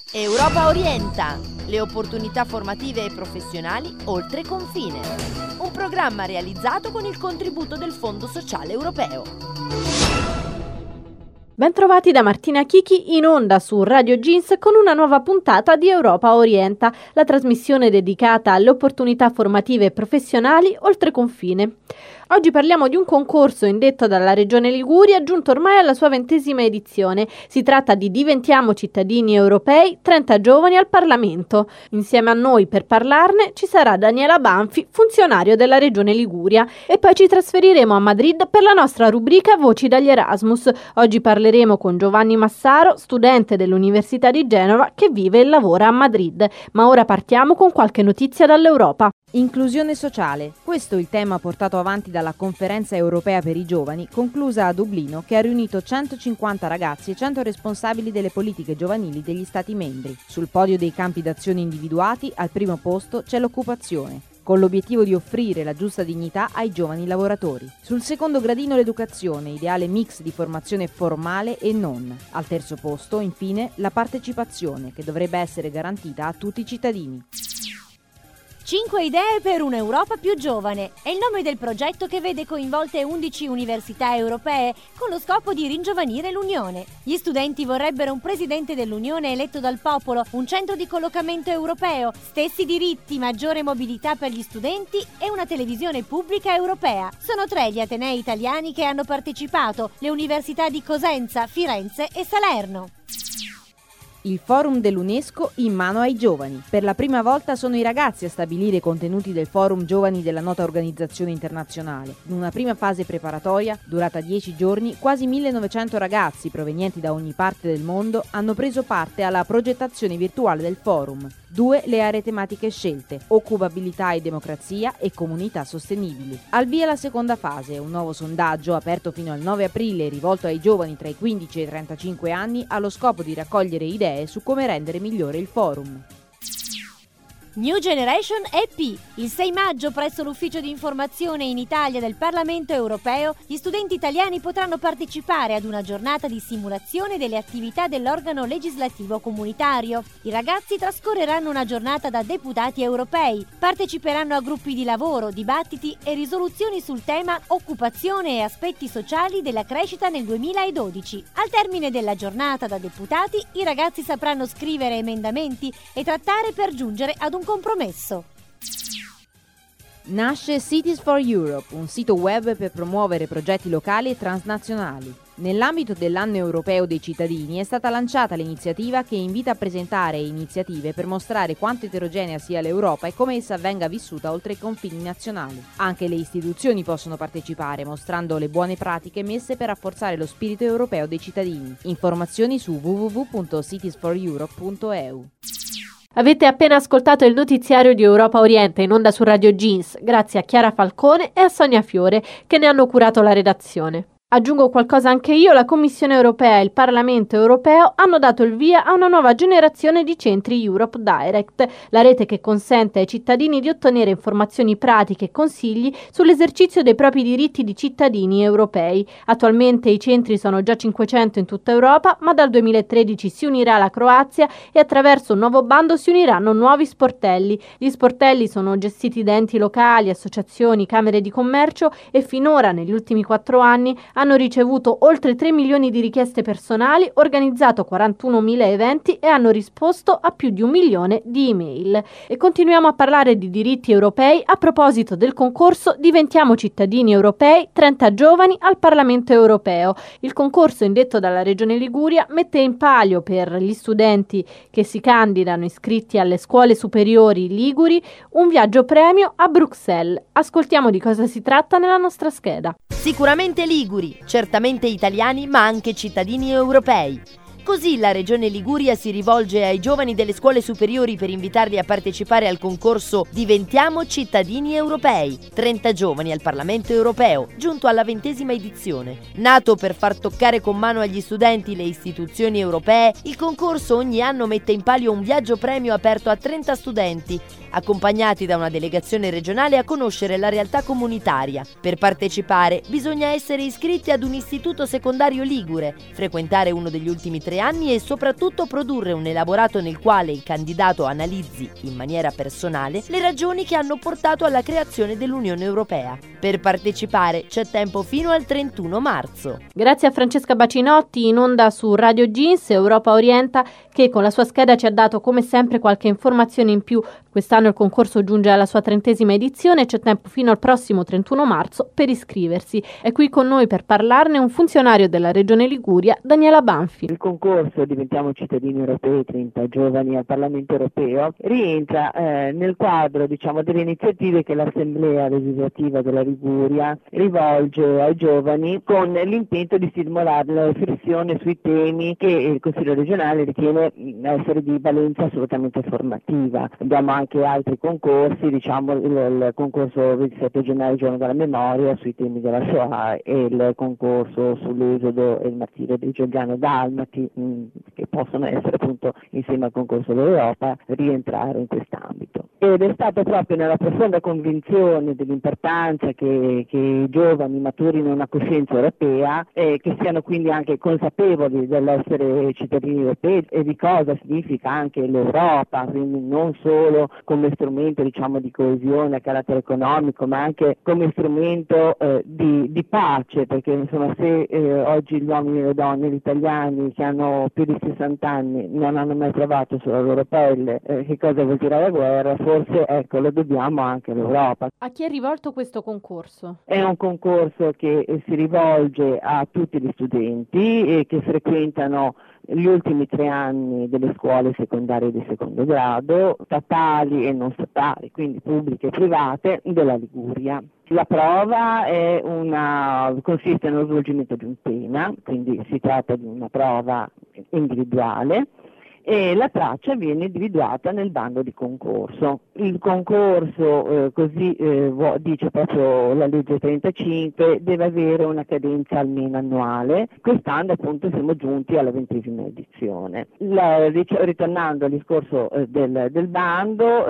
Europa Orienta, le opportunità formative e professionali oltre confine. Un programma realizzato con il contributo del Fondo Sociale Europeo. Bentrovati da Martina Chichi in onda su Radio Jeans con una nuova puntata di Europa Orienta, la trasmissione dedicata alle opportunità formative e professionali oltre confine. Oggi parliamo di un concorso indetto dalla Regione Liguria, giunto ormai alla sua 20ª edizione. Si tratta di Diventiamo cittadini europei, 30 giovani al Parlamento. Insieme a noi per parlarne ci sarà Daniela Banfi, funzionario della Regione Liguria. E poi ci trasferiremo a Madrid per la nostra rubrica Voci dagli Erasmus. Oggi parleremo con Giovanni Massaro, studente dell'Università di Genova che vive e lavora a Madrid. Ma ora partiamo con qualche notizia dall'Europa. Inclusione sociale. Questo è il tema portato avanti dalla Conferenza Europea per i Giovani, conclusa a Dublino, che ha riunito 150 ragazzi e 100 responsabili delle politiche giovanili degli Stati membri. Sul podio dei campi d'azione individuati, al primo posto c'è l'occupazione, con l'obiettivo di offrire la giusta dignità ai giovani lavoratori. Sul secondo gradino l'educazione, ideale mix di formazione formale e non. Al terzo posto, infine, la partecipazione, che dovrebbe essere garantita a tutti i cittadini. 5 idee per un'Europa più giovane è il nome del progetto che vede coinvolte 11 università europee con lo scopo di ringiovanire l'Unione. Gli studenti vorrebbero un presidente dell'Unione eletto dal popolo, un centro di collocamento europeo, stessi diritti, maggiore mobilità per gli studenti e una televisione pubblica europea. Sono 3 gli atenei italiani che hanno partecipato, le università di Cosenza, Firenze e Salerno. Il forum dell'UNESCO in mano ai giovani. Per la prima volta sono i ragazzi a stabilire i contenuti del forum giovani della nota organizzazione internazionale. In una prima fase preparatoria, durata 10 giorni, quasi 1900 ragazzi provenienti da ogni parte del mondo hanno preso parte alla progettazione virtuale del forum. 2 le aree tematiche scelte: occupabilità e democrazia e comunità sostenibili. Al via la seconda fase, un nuovo sondaggio aperto fino al 9 aprile rivolto ai giovani tra i 15 e i 35 anni allo scopo di raccogliere idee su come rendere migliore il forum. New Generation EP. Il 6 maggio presso l'Ufficio di Informazione in Italia del Parlamento Europeo gli studenti italiani potranno partecipare ad una giornata di simulazione delle attività dell'organo legislativo comunitario. I ragazzi trascorreranno una giornata da deputati europei, parteciperanno a gruppi di lavoro, dibattiti e risoluzioni sul tema occupazione e aspetti sociali della crescita nel 2012. Al termine della giornata da deputati, i ragazzi sapranno scrivere emendamenti e trattare per giungere ad un compromesso. Nasce Cities for Europe, un sito web per promuovere progetti locali e transnazionali. Nell'ambito dell'anno europeo dei cittadini è stata lanciata l'iniziativa che invita a presentare iniziative per mostrare quanto eterogenea sia l'Europa e come essa venga vissuta oltre i confini nazionali. Anche le istituzioni possono partecipare, mostrando le buone pratiche messe per rafforzare lo spirito europeo dei cittadini. Informazioni su www.citiesforeurope.eu. Avete appena ascoltato il notiziario di Europa Oriente in onda su Radio Jeans, grazie a Chiara Falcone e a Sonia Fiore che ne hanno curato la redazione. Aggiungo qualcosa anche io, la Commissione europea e il Parlamento europeo hanno dato il via a una nuova generazione di centri Europe Direct, la rete che consente ai cittadini di ottenere informazioni pratiche e consigli sull'esercizio dei propri diritti di cittadini europei. Attualmente i centri sono già 500 in tutta Europa, ma dal 2013 si unirà la Croazia e attraverso un nuovo bando si uniranno nuovi sportelli. Gli sportelli sono gestiti da enti locali, associazioni, camere di commercio e finora, negli ultimi 4 anni, hanno ricevuto oltre 3 milioni di richieste personali, organizzato 41.000 eventi e hanno risposto a più di 1 milione di email. E continuiamo a parlare di diritti europei a proposito del concorso Diventiamo cittadini europei, 30 giovani al Parlamento europeo. Il concorso indetto dalla Regione Liguria mette in palio per gli studenti che si candidano iscritti alle scuole superiori liguri un viaggio premio a Bruxelles. Ascoltiamo di cosa si tratta nella nostra scheda. Sicuramente liguri, certamente italiani, ma anche cittadini europei. Così la Regione Liguria si rivolge ai giovani delle scuole superiori per invitarli a partecipare al concorso Diventiamo cittadini europei, 30 giovani al Parlamento europeo, giunto alla 20ª edizione. Nato per far toccare con mano agli studenti le istituzioni europee, il concorso ogni anno mette in palio un viaggio premio aperto a 30 studenti, accompagnati da una delegazione regionale a conoscere la realtà comunitaria. Per partecipare bisogna essere iscritti ad un istituto secondario ligure, frequentare uno degli ultimi 3 9 anni e soprattutto produrre un elaborato nel quale il candidato analizzi, in maniera personale, le ragioni che hanno portato alla creazione dell'Unione Europea. Per partecipare c'è tempo fino al 31 marzo. Grazie a Francesca Bacinotti, in onda su Radio Jeans Europa Orienta, che con la sua scheda ci ha dato come sempre qualche informazione in più. Quest'anno il concorso giunge alla sua 30ª edizione e c'è tempo fino al prossimo 31 marzo per iscriversi. È qui con noi per parlarne un funzionario della Regione Liguria, Daniela Banfi. Il concorso Diventiamo cittadini europei, 30 giovani al Parlamento europeo, rientra nel quadro delle iniziative che l'Assemblea legislativa della Liguria rivolge ai giovani con l'intento di stimolare la riflessione sui temi che il Consiglio regionale ritiene essere di valenza assolutamente formativa. Abbiamo anche altri concorsi, il concorso 27 gennaio, giorno della memoria, sui temi della Shoah, e il concorso sull'esodo e il martirio dei Giordano-Dalmati, che possono essere appunto, insieme al concorso dell'Europa, rientrare in quest'ambito. Ed è stato proprio nella profonda convinzione dell'importanza che i giovani maturino una coscienza europea e che siano quindi anche consapevoli dell'essere cittadini europei e di cosa significa anche l'Europa, quindi non solo come strumento di coesione a carattere economico, ma anche come strumento di pace, perché insomma se oggi gli uomini e le donne, gli italiani che hanno più di 60 anni non hanno mai provato sulla loro pelle che cosa vuol dire la guerra, forse lo dobbiamo anche all'Europa. A chi è rivolto questo concorso? È un concorso che si rivolge a tutti gli studenti e che frequentano gli ultimi 3 anni delle scuole secondarie di secondo grado, statali e non statali, quindi pubbliche e private, della Liguria. La prova consiste nello svolgimento di un tema, quindi si tratta di una prova individuale, e la traccia viene individuata nel bando di concorso. Il concorso, dice proprio la legge 35, deve avere una cadenza almeno annuale. Quest'anno appunto siamo giunti alla 20ª edizione. Ritornando al discorso del bando,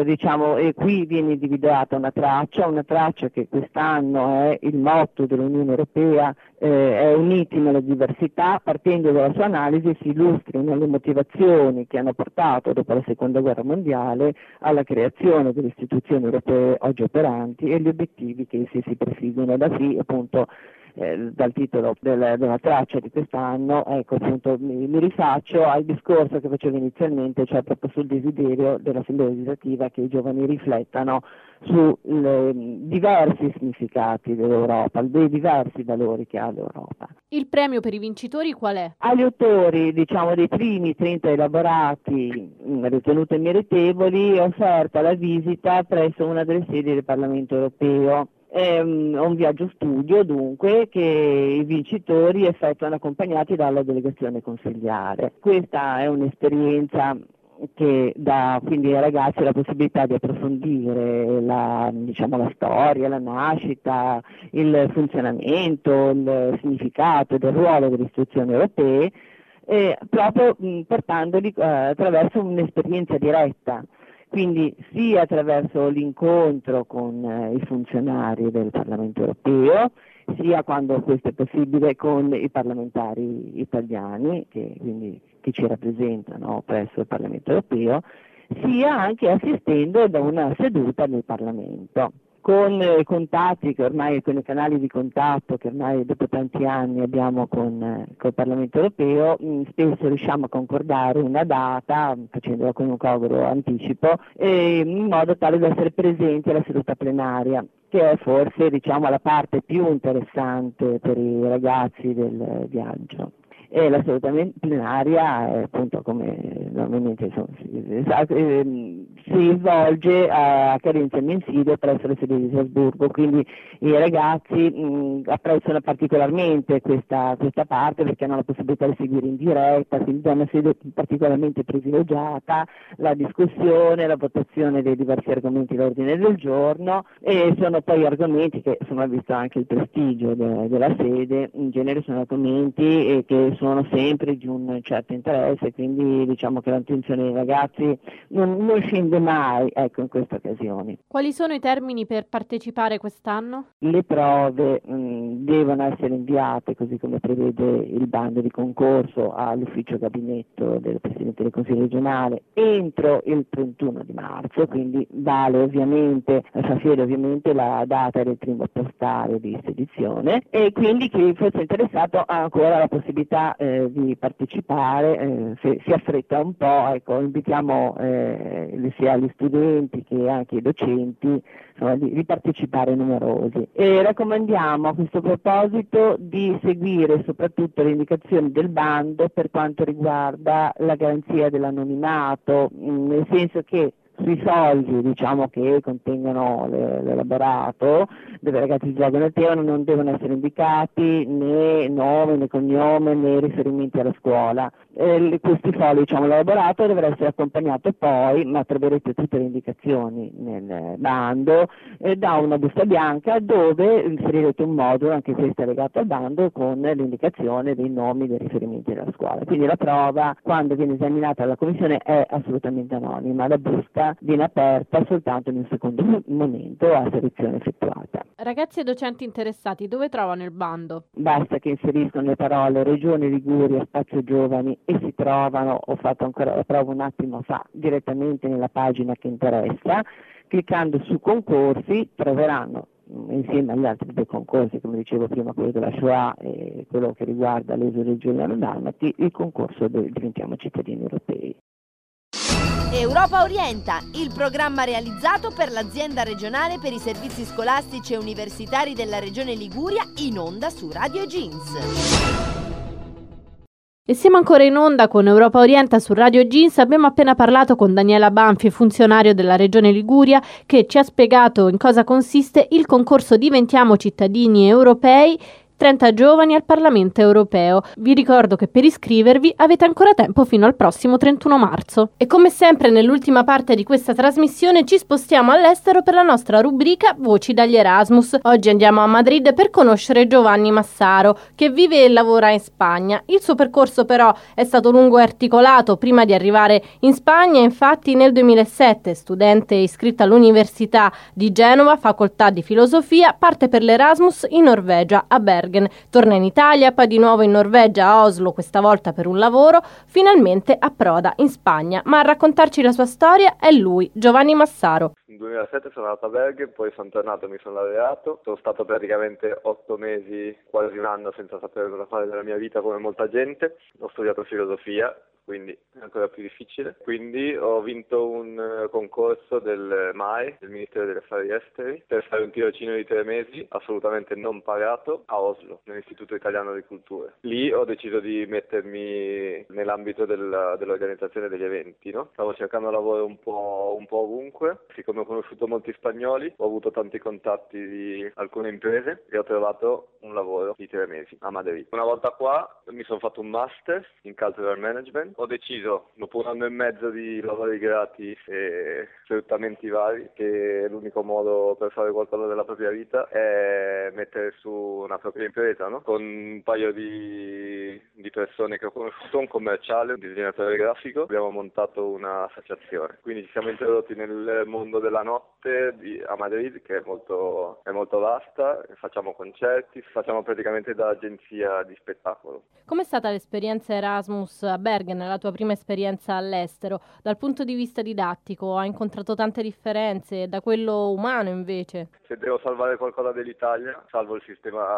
e qui viene individuata una traccia che quest'anno è il motto dell'Unione Europea, è uniti nella diversità. Partendo dalla sua analisi si illustrano le motivazioni che hanno portato dopo la Seconda Guerra Mondiale alla creazione delle istituzioni europee oggi operanti e gli obiettivi che essi si prefiggono. Da qui appunto dal titolo della traccia di quest'anno, mi rifaccio al discorso che facevo inizialmente, cioè proprio sul desiderio dell'Assemblea legislativa che i giovani riflettano su diversi significati dell'Europa, dei diversi valori che ha l'Europa. Il premio per i vincitori qual è? Agli autori, dei primi 30 elaborati ritenuti meritevoli, è offerta la visita presso una delle sedi del Parlamento europeo. È un viaggio studio dunque che i vincitori effettuano accompagnati dalla delegazione consiliare. Questa è un'esperienza che dà quindi ai ragazzi la possibilità di approfondire la storia, la nascita, il funzionamento, il significato del ruolo delle istituzioni europee, proprio portandoli attraverso un'esperienza diretta. Quindi sia attraverso l'incontro con i funzionari del Parlamento europeo, sia quando questo è possibile con i parlamentari italiani che ci rappresentano presso il Parlamento europeo, sia anche assistendo da una seduta del Parlamento. Con i contatti con i canali di contatto che ormai dopo tanti anni abbiamo con il Parlamento europeo, spesso riusciamo a concordare una data, facendola con un congruo anticipo, in modo tale da essere presenti alla seduta plenaria, che è forse la parte più interessante per i ragazzi del viaggio. E la seduta plenaria, appunto, come normalmente si svolge a cadenza mensile presso le sedi di Strasburgo, quindi i ragazzi apprezzano particolarmente questa parte perché hanno la possibilità di seguire in diretta, quindi è una sede particolarmente privilegiata, la discussione, la votazione dei diversi argomenti d'ordine del giorno, e sono poi argomenti che, insomma, visto anche il prestigio della sede, in genere sono argomenti che sono sempre di un certo interesse, quindi diciamo che l'attenzione dei ragazzi non scende mai, ecco, in queste occasioni. Quali sono i termini per partecipare quest'anno? Le prove devono essere inviate, così come prevede il bando di concorso, all'ufficio gabinetto del Presidente del Consiglio regionale entro il 31 di marzo, quindi vale ovviamente, fa fiero ovviamente la data del primo postario di spedizione, e quindi chi fosse interessato ha ancora la possibilità di partecipare, se si affretta un po', ecco, invitiamo sia gli studenti che anche i docenti, insomma, di partecipare numerosi. E raccomandiamo a questo proposito di seguire soprattutto le indicazioni del bando per quanto riguarda la garanzia dell'anonimato, nel senso che sui soldi, diciamo, che contengono l'elaborato dove i ragazzi giocano e tevano, non devono essere indicati né nome né cognome né riferimenti alla scuola. Questi fogli, diciamo, l'elaborato dovrà essere accompagnato poi, ma troverete tutte le indicazioni nel bando, da una busta bianca dove inserirete un modulo, anche questo è legato al bando, con l'indicazione dei nomi e dei riferimenti della scuola. Quindi la prova, quando viene esaminata dalla commissione, è assolutamente anonima, la busta viene aperta soltanto in un secondo momento a selezione effettuata. Ragazzi e docenti interessati dove trovano il bando? Basta che inseriscono le parole Regione Liguria, Spazio Giovani e si trovano, ho fatto ancora la prova un attimo fa, direttamente nella pagina che interessa. Cliccando su concorsi troveranno insieme agli altri due concorsi, come dicevo prima, quello della Shoah e quello che riguarda l'esodo giuliano-dalmati, il concorso del Diventiamo cittadini europei. Europa Orienta, il programma realizzato per l'azienda regionale per i servizi scolastici e universitari della regione Liguria, in onda su Radio Jeans. E siamo ancora in onda con Europa Orienta su Radio Jeans. Abbiamo appena parlato con Daniela Banfi, funzionario della Regione Liguria, che ci ha spiegato in cosa consiste il concorso Diventiamo cittadini europei, 30 giovani al Parlamento europeo. Vi ricordo che per iscrivervi avete ancora tempo fino al prossimo 31 marzo. E come sempre nell'ultima parte di questa trasmissione ci spostiamo all'estero per la nostra rubrica Voci dagli Erasmus. Oggi andiamo a Madrid per conoscere Giovanni Massaro, che vive e lavora in Spagna. Il suo percorso però è stato lungo e articolato. Prima di arrivare in Spagna, infatti, nel 2007, studente iscritto all'Università di Genova, facoltà di filosofia, parte per l'Erasmus in Norvegia, a Bergen. Torna in Italia, poi di nuovo in Norvegia, a Oslo, questa volta per un lavoro, finalmente approda in Spagna. Ma a raccontarci la sua storia è lui, Giovanni Massaro. Nel 2007 sono andato a Bergen, poi sono tornato, mi sono laureato, sono stato praticamente 8 mesi, quasi un anno senza sapere cosa fare della mia vita come molta gente, ho studiato filosofia, quindi è ancora più difficile. Quindi ho vinto un concorso del MAE, del Ministero degli Affari Esteri, per fare un tirocinio di 3 mesi, assolutamente non pagato, a Oslo, nell'Istituto Italiano di Cultura. Lì ho deciso di mettermi nell'ambito dell'organizzazione degli eventi, no? Stavo cercando lavoro un po' ovunque, siccome ho conosciuto molti spagnoli, ho avuto tanti contatti di alcune imprese e ho trovato un lavoro di 3 mesi a Madrid. Una volta qua mi sono fatto un master in cultural management. Ho deciso, dopo un anno e mezzo di lavori gratis e sfruttamenti vari, che l'unico modo per fare qualcosa della propria vita è mettere su una propria impresa, no? Con un paio di persone che ho conosciuto, un commerciale, un disegnatore grafico, abbiamo montato un'associazione. Quindi ci siamo introdotti nel mondo della notte a Madrid, che è molto vasta, facciamo concerti, facciamo praticamente da agenzia di spettacolo. Com'è stata l'esperienza Erasmus a Bergen, la tua prima esperienza all'estero? Dal punto di vista didattico hai incontrato tante differenze, da quello umano invece? Se devo salvare qualcosa dell'Italia, salvo il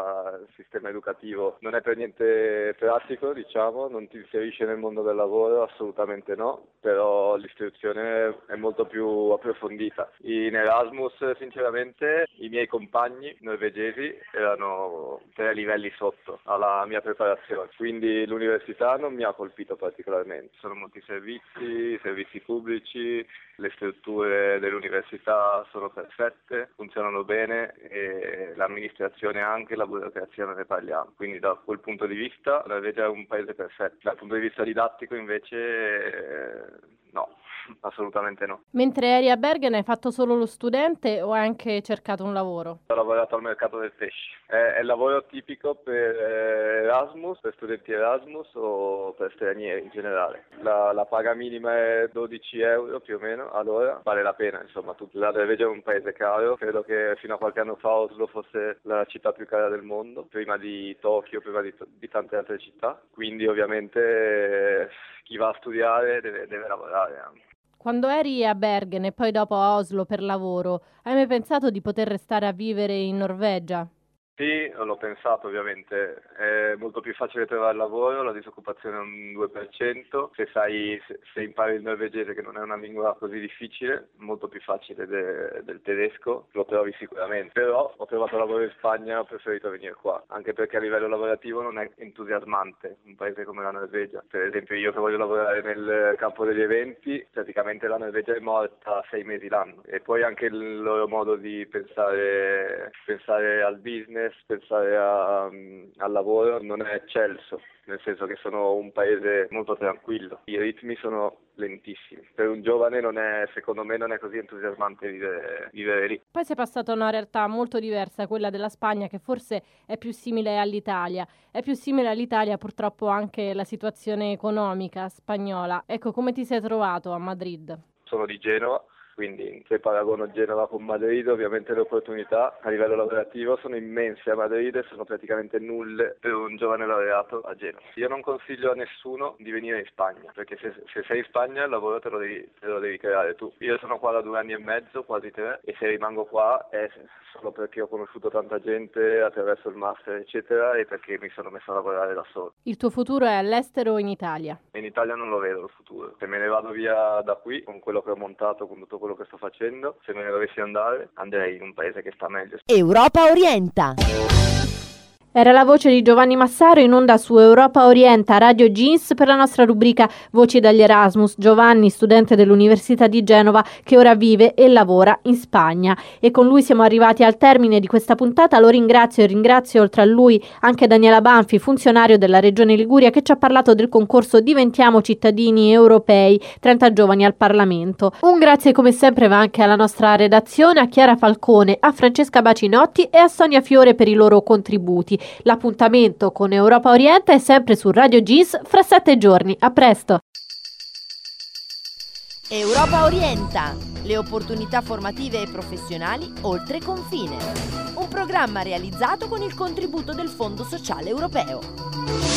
sistema educativo. Non è per niente pratico, diciamo, non ti inserisce nel mondo del lavoro, assolutamente no, però l'istruzione è molto più approfondita. In Erasmus, sinceramente, i miei compagni norvegesi erano 3 livelli sotto alla mia preparazione, quindi l'università non mi ha colpito particolarmente. Sono molti servizi pubblici, le strutture dell'università sono perfette, funzionano bene e l'amministrazione anche, la burocrazia non ne parliamo. Quindi da quel punto di vista la Norvegia è un paese perfetto. Dal punto di vista didattico invece No, assolutamente no. Mentre eri a Bergen hai fatto solo lo studente o hai anche cercato un lavoro? Ho lavorato al mercato del pesce. È il lavoro tipico per Erasmus, per studenti Erasmus o per stranieri in generale. La paga minima è 12 euro più o meno all'ora, vale la pena insomma. La Norvegia è un paese caro, credo che fino a qualche anno fa Oslo fosse la città più cara del mondo, prima di Tokyo, prima di tante altre città, quindi ovviamente chi va a studiare deve lavorare anche. Quando eri a Bergen e poi dopo a Oslo per lavoro, hai mai pensato di poter restare a vivere in Norvegia? Sì, l'ho pensato ovviamente, è molto più facile trovare lavoro, la disoccupazione è un 2%, se impari il norvegese che non è una lingua così difficile, molto più facile del tedesco, lo trovi sicuramente, però ho trovato lavoro in Spagna, ho preferito venire qua, anche perché a livello lavorativo non è entusiasmante un paese come la Norvegia. Per esempio io che voglio lavorare nel campo degli eventi, praticamente la Norvegia è morta 6 mesi l'anno e poi anche il loro modo di pensare al business, pensare al lavoro non è eccelso, nel senso che sono un paese molto tranquillo, i ritmi sono lentissimi, per un giovane secondo me non è così entusiasmante vivere lì. Poi sei passato a una realtà molto diversa, quella della Spagna, che forse è più simile all'Italia. È più simile all'Italia purtroppo anche la situazione economica spagnola. Ecco, come ti sei trovato a Madrid? Sono di Genova. Quindi se paragono Genova con Madrid, ovviamente le opportunità a livello lavorativo sono immense a Madrid e sono praticamente nulle per un giovane laureato a Genova. Io non consiglio a nessuno di venire in Spagna, perché se sei in Spagna il lavoro te lo devi creare tu. Io sono qua da 2 anni e mezzo, quasi 3, e se rimango qua è solo perché ho conosciuto tanta gente attraverso il master eccetera e perché mi sono messo a lavorare da solo. Il tuo futuro è all'estero o in Italia? In Italia non lo vedo il futuro. Se me ne vado via da qui con quello che ho montato, con tutto quello che sto facendo, se me ne dovessi andare andrei in un paese che sta meglio. Europa Orienta. Era la voce di Giovanni Massaro in onda su Europa Orienta Radio Jeans per la nostra rubrica Voci dagli Erasmus. Giovanni, studente dell'Università di Genova che ora vive e lavora in Spagna. E con lui siamo arrivati al termine di questa puntata. Lo ringrazio e ringrazio oltre a lui anche Daniela Banfi, funzionario della Regione Liguria, che ci ha parlato del concorso Diventiamo cittadini europei, 30 giovani al Parlamento. Un grazie come sempre va anche alla nostra redazione, a Chiara Falcone, a Francesca Bacinotti e a Sonia Fiore per i loro contributi. L'appuntamento con Europa Orienta è sempre su Radio Jeans fra 7 giorni. A presto! Europa Orienta, le opportunità formative e professionali oltre confine. Un programma realizzato con il contributo del Fondo Sociale Europeo.